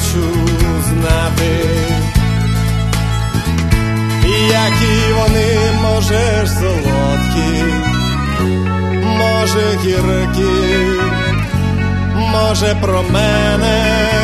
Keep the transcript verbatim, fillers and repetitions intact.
хочу знати, які вони, може ж солодкі, може гіркі, може про мене